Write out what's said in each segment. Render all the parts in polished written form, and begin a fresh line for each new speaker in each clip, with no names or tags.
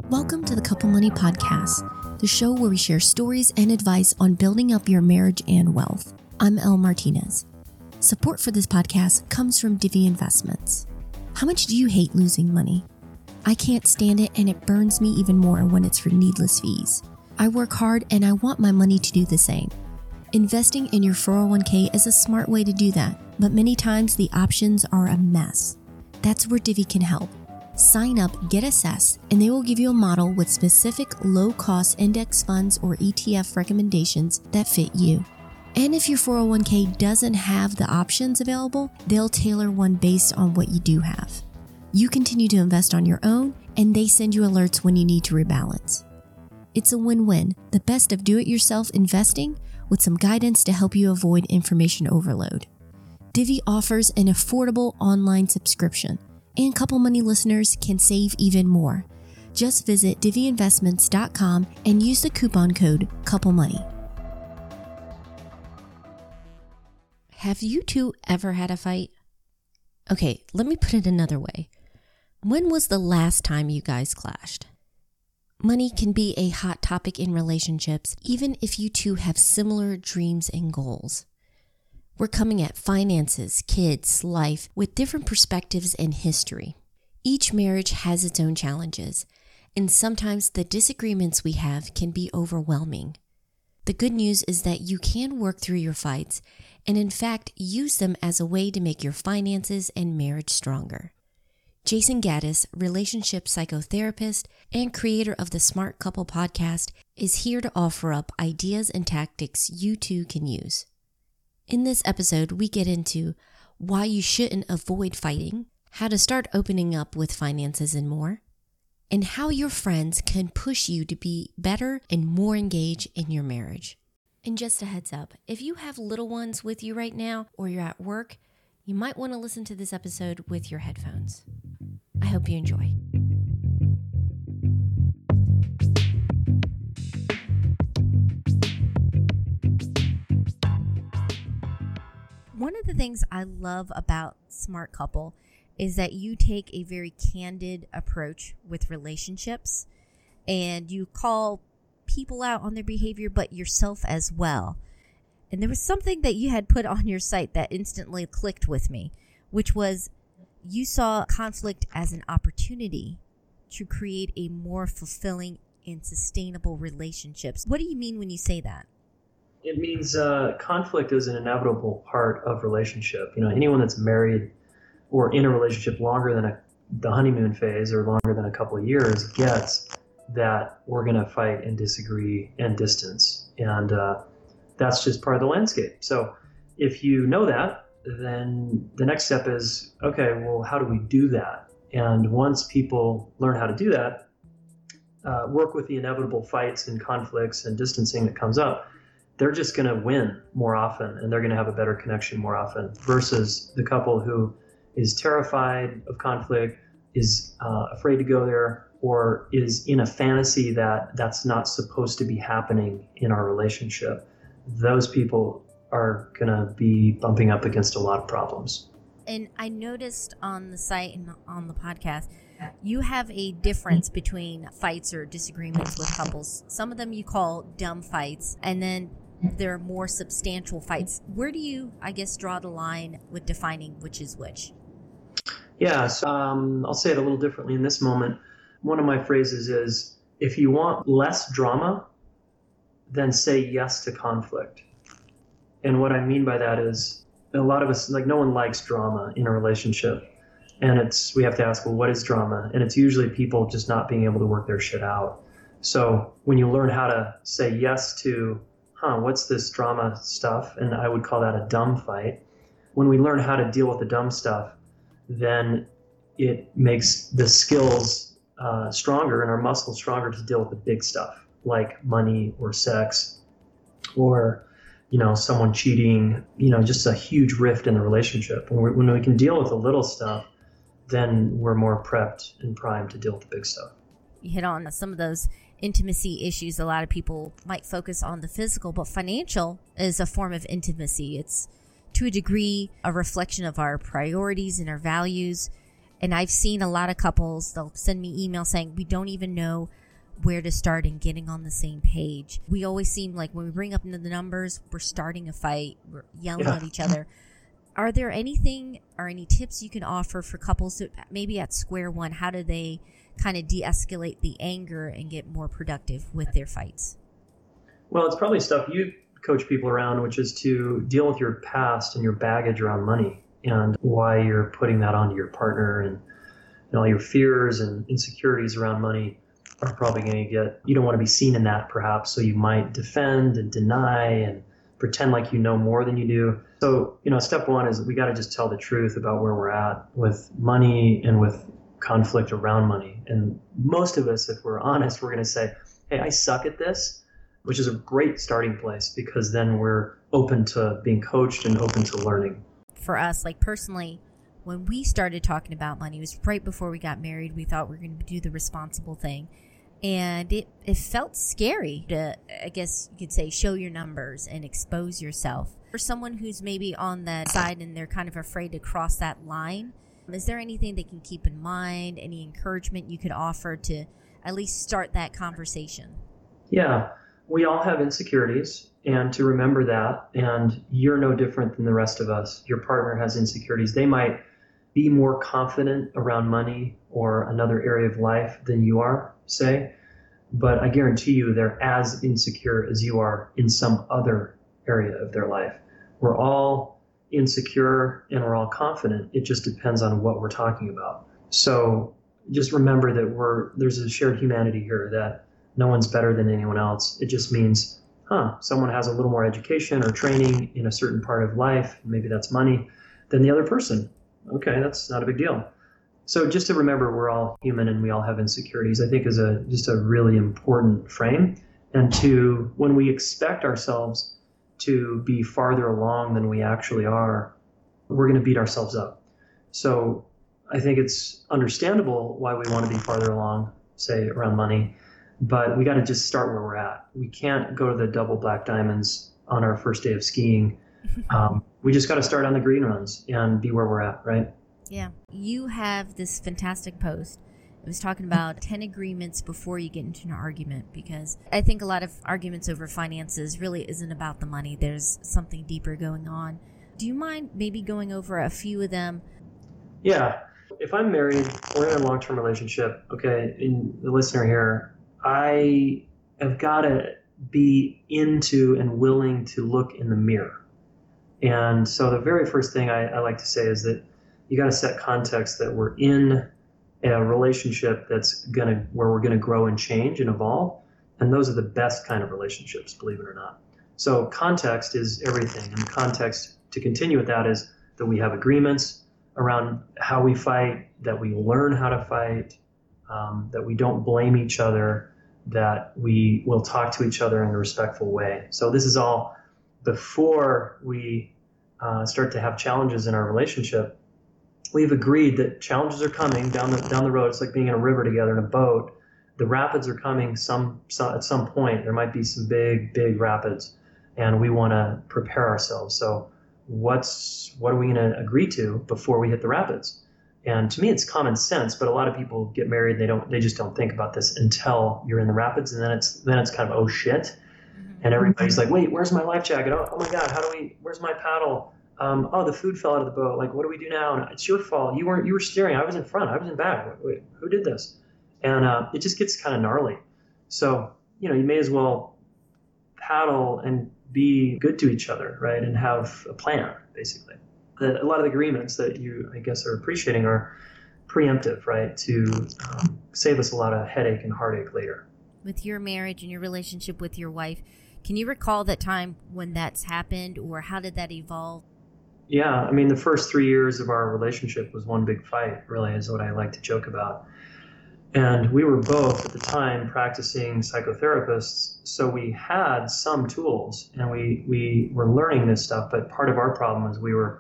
Welcome to the Couple Money Podcast, the show where we share stories and advice on building up your marriage and wealth. I'm Elle Martinez. Support for this podcast comes from Divvy Investments. How much do you hate losing money? I can't stand it, and it burns me even more when it's for needless fees. I work hard and I want my money to do the same. Investing in your 401k is a smart way to do that, but many times the options are a mess. That's where Divvy can help. Sign up, get assessed, and they will give you a model with specific low-cost index funds or ETF recommendations that fit you. And if your 401k doesn't have the options available, they'll tailor one based on what you do have. You continue to invest on your own, and they send you alerts when you need to rebalance. It's a win-win, the best of do-it-yourself investing with some guidance to help you avoid information overload. Divvy offers an affordable online subscription, and Couple Money listeners can save even more. Just visit DivvyInvestments.com and use the coupon code CoupleMoney. Have you two ever had a fight? Okay, let me put it another way. When was the last time you guys clashed? Money can be a hot topic in relationships, even if you two have similar dreams and goals. We're coming at finances, kids, life with different perspectives and history. Each marriage has its own challenges, and sometimes the disagreements we have can be overwhelming. The good news is that you can work through your fights and in fact use them as a way to make your finances and marriage stronger. Jason Gaddis, relationship psychotherapist and creator of the Smart Couple podcast, is here to offer up ideas and tactics you too can use. In this episode, we get into why you shouldn't avoid fighting, how to start opening up with finances and more, and how your friends can push you to be better and more engaged in your marriage. And just a heads up, if you have little ones with you right now or you're at work, you might want to listen to this episode with your headphones. I hope you enjoy. One of the things I love about Smart Couple is that you take a very candid approach with relationships and you call people out on their behavior, but yourself as well. And there was something that you had put on your site that instantly clicked with me, which was you saw conflict as an opportunity to create a more fulfilling and sustainable relationships. What do you mean when you say that?
It means conflict is an inevitable part of relationship. You know, anyone that's married or in a relationship longer than the honeymoon phase or longer than a couple of years gets that we're going to fight and disagree and distance. And that's just part of the landscape. So if you know that, then the next step is, okay, well, how do we do that? And once people learn how to do that, work with the inevitable fights and conflicts and distancing that comes up, they're just going to win more often and they're going to have a better connection more often versus the couple who is terrified of conflict, is afraid to go there, or is in a fantasy that that's not supposed to be happening in our relationship. Those people are going to be bumping up against a lot of problems.
And I noticed on the site and on the podcast, you have a difference between fights or disagreements with couples. Some of them you call dumb fights, and then there are more substantial fights. Where do you, I guess, draw the line with defining which is which?
Yeah, so I'll say it a little differently in this moment. One of my phrases is, if you want less drama, then say yes to conflict. And what I mean by that is a lot of us, like no one likes drama in a relationship. And we have to ask, well, what is drama? And it's usually people just not being able to work their shit out. So when you learn how to say yes to, what's this drama stuff? And I would call that a dumb fight. When we learn how to deal with the dumb stuff, then it makes the skills stronger and our muscles stronger to deal with the big stuff, like money or sex or, someone cheating, just a huge rift in the relationship. When we can deal with the little stuff, then we're more prepped and primed to deal with the big stuff.
You hit on some of those intimacy issues. A lot of people might focus on the physical, but financial is a form of intimacy. It's to a degree a reflection of our priorities and our values. And I've seen a lot of couples, they'll send me emails saying, we don't even know where to start in getting on the same page. We always seem like when we bring up the numbers, we're starting a fight, we're yelling at each other. Are there anything or any tips you can offer for couples that maybe at square one, how do they kind of de-escalate the anger and get more productive with their fights?
Well, it's probably stuff you coach people around, which is to deal with your past and your baggage around money and why you're putting that onto your partner, and all your fears and insecurities around money are probably going to get, you don't want to be seen in that perhaps, so you might defend and deny and pretend like you know more than you do. So, step one is we got to just tell the truth about where we're at with money and with conflict around money. And most of us, if we're honest, we're going to say, hey, I suck at this, which is a great starting place because then we're open to being coached and open to learning.
For us, like personally, when we started talking about money, it was right before we got married. We thought we were going to do the responsible thing. And it felt scary to, I guess you could say, show your numbers and expose yourself. For someone who's maybe on that side and they're kind of afraid to cross that line, is there anything they can keep in mind, any encouragement you could offer to at least start that conversation?
Yeah, we all have insecurities, and to remember that, and you're no different than the rest of us. Your partner has insecurities. They might be more confident around money or another area of life than you are, say, but I guarantee you they're as insecure as you are in some other area of their life. We're all insecure and we're all confident. It just depends on what we're talking about. So just remember that there's a shared humanity here, that no one's better than anyone else. It just means, someone has a little more education or training in a certain part of life, maybe that's money, than the other person. Okay, that's not a big deal. So just to remember we're all human and we all have insecurities, I think is just a really important frame. And when we expect ourselves to be farther along than we actually are, we're going to beat ourselves up. So I think it's understandable why we want to be farther along, say around money, but we got to just start where we're at. We can't go to the double black diamonds on our first day of skiing. We just got to start on the green runs and be where we're at, right?
Yeah. You have this fantastic post. It was talking about 10 agreements before you get into an argument, because I think a lot of arguments over finances really isn't about the money. There's something deeper going on. Do you mind maybe going over a few of them?
Yeah. If I'm married or in a long-term relationship, okay, in the listener here, I have got to be into and willing to look in the mirror. And so the very first thing I like to say is that you got to set context that we're in a relationship where we're gonna grow and change and evolve, and those are the best kind of relationships, believe it or not. So context is everything, and the context to continue with that is that we have agreements around how we fight, that we learn how to fight, that we don't blame each other, that we will talk to each other in a respectful way. So this is all before we start to have challenges in our relationship. We've agreed that challenges are coming down the road. It's like being in a river together in a boat. The rapids are coming at some point. There might be some big rapids, and we want to prepare ourselves. So what are we going to agree to before we hit the rapids? And to me, it's common sense, but a lot of people get married and they just don't think about this until you're in the rapids, and then it's kind of, oh shit. And everybody's like, wait, where's my life jacket? Oh my God, where's my paddle? The food fell out of the boat. Like, what do we do now? And it's your fault. You were steering. I was in front. I was in back. Wait, who did this? And it just gets kind of gnarly. So, you may as well paddle and be good to each other, right? And have a plan, basically. A lot of the agreements that you, I guess, are appreciating are preemptive, right? To save us a lot of headache and heartache later.
With your marriage and your relationship with your wife, can you recall that time when that's happened, or how did that evolve?
Yeah, I mean, the first 3 years of our relationship was one big fight, really, is what I like to joke about. And we were both, at the time, practicing psychotherapists, so we had some tools, and we were learning this stuff, but part of our problem was we were,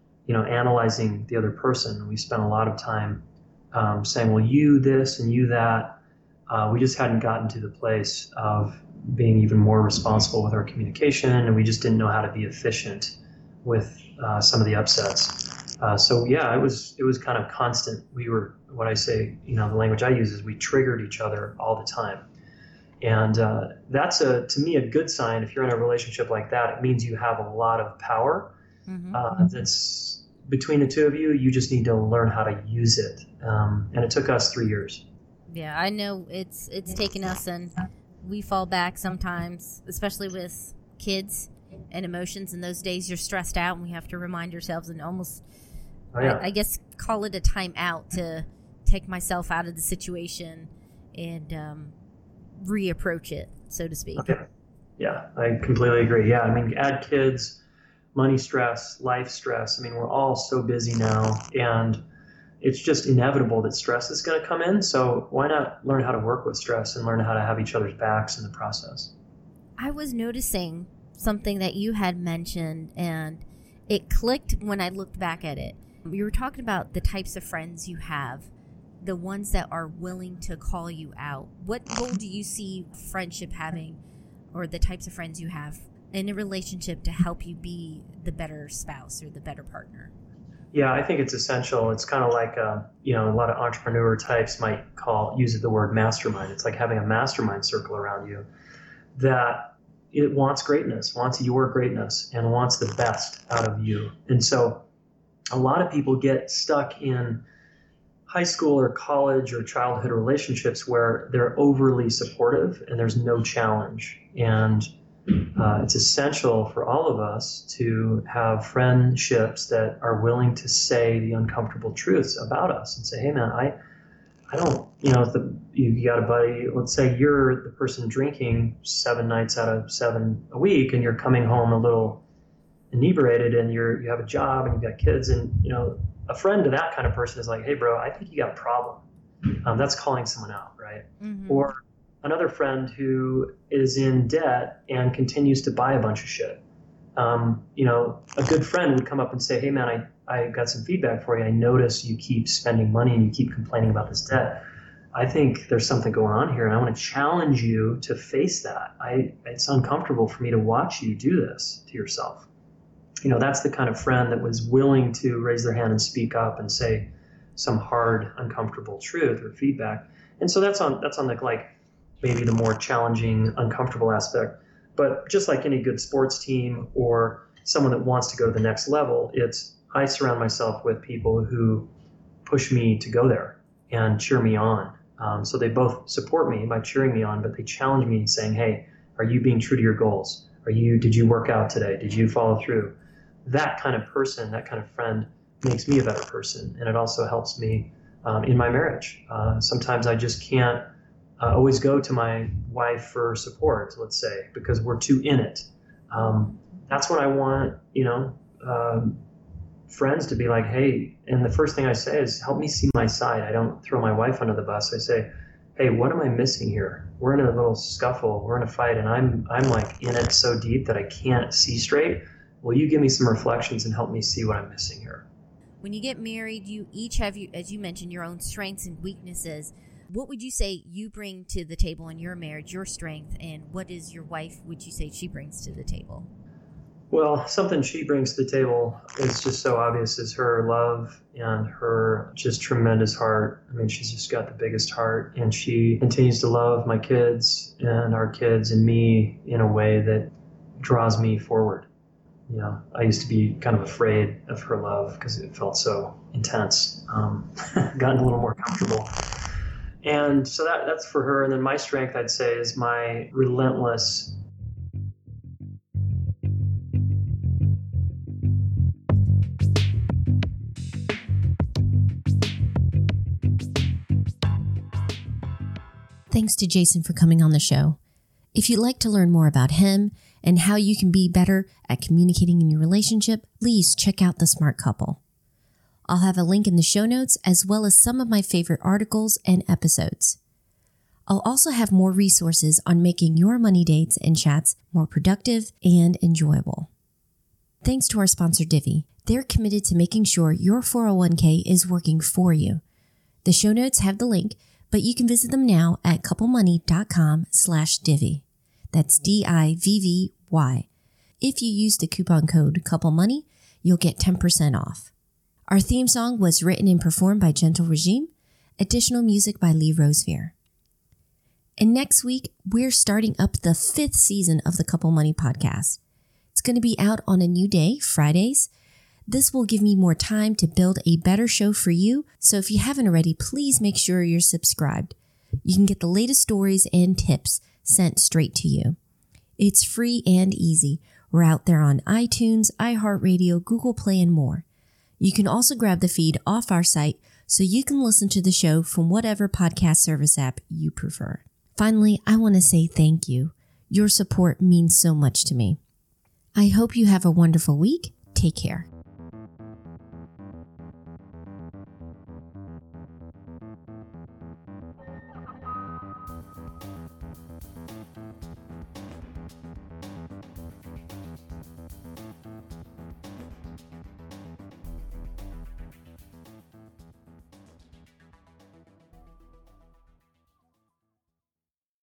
analyzing the other person. We spent a lot of time saying, well, you this and you that. We just hadn't gotten to the place of being even more responsible with our communication, and we just didn't know how to be efficient with some of the upsets. So yeah, it was kind of constant. We were, what I say, the language I use is we triggered each other all the time. And that's to me a good sign. If you're in a relationship like that, it means you have a lot of power. That's between the two of you. You just need to learn how to use it. And it took us 3 years.
Yeah, I know it's taken us, and we fall back sometimes, especially with kids and emotions. In those days, you're stressed out, and we have to remind ourselves and almost, I guess, call it a time out to take myself out of the situation and reapproach it, so to speak.
Okay. Yeah, I completely agree. Yeah, I mean, add kids, money stress, life stress. I mean, we're all so busy now, and it's just inevitable that stress is going to come in. So why not learn how to work with stress and learn how to have each other's backs in the process?
I was noticing something that you had mentioned, and it clicked when I looked back at it. You were talking about the types of friends you have, the ones that are willing to call you out. What role do you see friendship having, or the types of friends you have in a relationship to help you be the better spouse or the better partner?
Yeah, I think it's essential. It's kind of like, a lot of entrepreneur types might use the word mastermind. It's like having a mastermind circle around you that it wants greatness, wants your greatness, and wants the best out of you. And so a lot of people get stuck in high school or college or childhood relationships where they're overly supportive and there's no challenge. And it's essential for all of us to have friendships that are willing to say the uncomfortable truths about us and say, hey man, I don't, you got a buddy, let's say you're the person drinking 7 nights out of 7 a week, and you're coming home a little inebriated, and you have a job and you've got kids, and, a friend to that kind of person is like, hey bro, I think you got a problem. That's calling someone out, right? Mm-hmm. Or another friend who is in debt and continues to buy a bunch of shit. A good friend would come up and say, hey man, I got some feedback for you. I notice you keep spending money and you keep complaining about this debt. I think there's something going on here, and I want to challenge you to face that. It's uncomfortable for me to watch you do this to yourself. That's the kind of friend that was willing to raise their hand and speak up and say some hard, uncomfortable truth or feedback. And so that's on maybe the more challenging, uncomfortable aspect. But just like any good sports team or someone that wants to go to the next level, I surround myself with people who push me to go there and cheer me on. So they both support me by cheering me on, but they challenge me saying, hey, are you being true to your goals? Did you work out today? Did you follow through? That kind of person, that kind of friend makes me a better person. And it also helps me in my marriage. Sometimes I just can't always go to my wife for support, let's say, because we're too in it. That's when I want, friends to be like, hey, and the first thing I say is, help me see my side. I don't throw my wife under the bus. I say, hey, what am I missing here? We're in a little scuffle. We're in a fight, and I'm like in it so deep that I can't see straight. Will you give me some reflections and help me see what I'm missing here?
When you get married, you each have, as you mentioned, your own strengths and weaknesses. What would you say you bring to the table in your marriage, your strength, and what is your wife, would you say she brings to the table?
Well, something she brings to the table is just so obvious, is her love and her just tremendous heart. I mean, she's just got the biggest heart, and she continues to love my kids and our kids and me in a way that draws me forward. I used to be kind of afraid of her love because it felt so intense. Gotten a little more comfortable. And so that's for her. And then my strength, I'd say, is my relentless
Thanks to Jason for coming on the show. If you'd like to learn more about him and how you can be better at communicating in your relationship, please check out The Smart Couple. I'll have a link in the show notes, as well as some of my favorite articles and episodes. I'll also have more resources on making your money dates and chats more productive and enjoyable. Thanks to our sponsor, Divvy. They're committed to making sure your 401k is working for you. The show notes have the link, but you can visit them now at couplemoney.com/divvy. That's DIVVY. If you use the coupon code CoupleMoney, you'll get 10% off. Our theme song was written and performed by Gentle Regime. Additional music by Lee Rosevear. And next week, we're starting up the 5th season of the Couple Money Podcast. It's going to be out on a new day, Fridays. This will give me more time to build a better show for you. So if you haven't already, please make sure you're subscribed. You can get the latest stories and tips sent straight to you. It's free and easy. We're out there on iTunes, iHeartRadio, Google Play, and more. You can also grab the feed off our site so you can listen to the show from whatever podcast service app you prefer. Finally, I want to say thank you. Your support means so much to me. I hope you have a wonderful week. Take care.